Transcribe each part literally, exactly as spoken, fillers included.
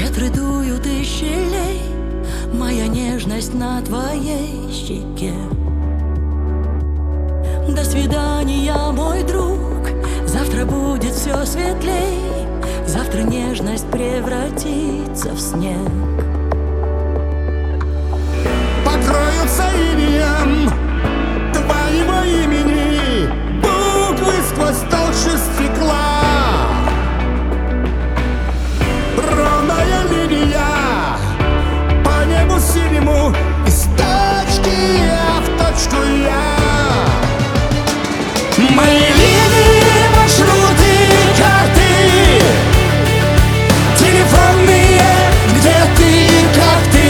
Ветры дуют из щелей, моя нежность на твоей щеке. До свидания, мой друг, завтра будет все светлей. Завтра нежность превратится в снег. Покроются инеем твоего имени буквы сквозь толщу стекла. Ровная линия по небу синему, из точки А в точку Я. Мои линии, маршруты, карты, телефонные, где ты, как ты.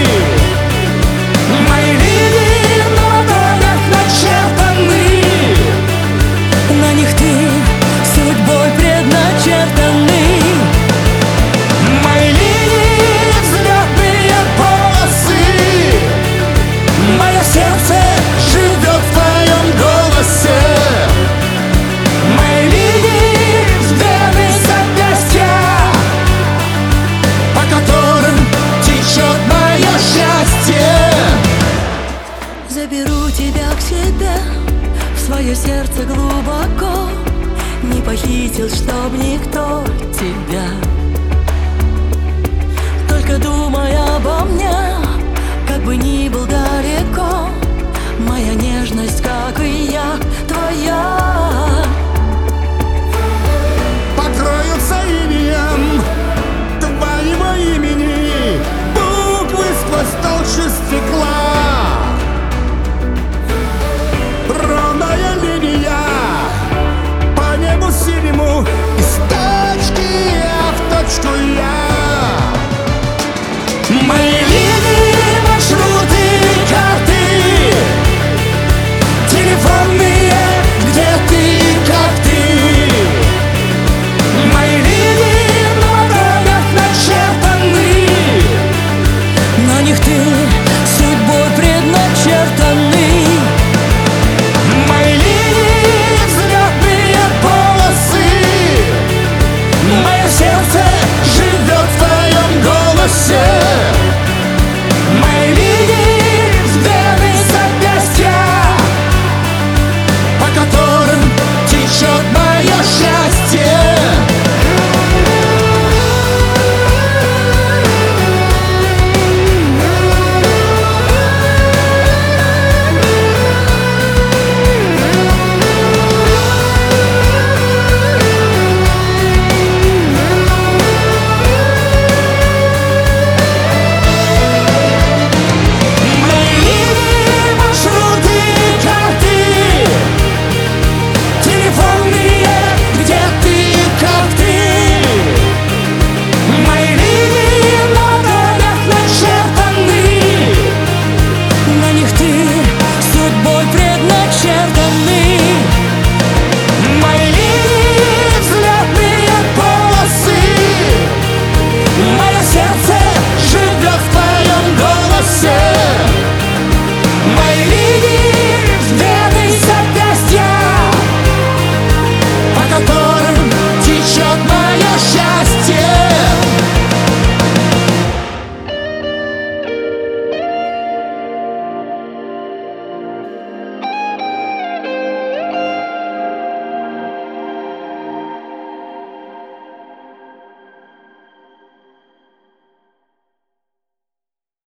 Мои линии на ладонях начертаны, На них ты судьбой предначертанный. мои линии взлетные полосы. Мое сердце живет в твоем голосе. Мои линии вены запястья, по которым течет мое счастье. Заберу тебя к себе в свое сердце глубоко. Не похитил, чтоб никто тебя. Только думай обо мне, как бы ни был далеко. Моя нежность, как и я, твоя. Покроются инеем твоего имени буквы сквозь толщу стекла. Ровная линия по небу синему, из точки А в точку Я. Мои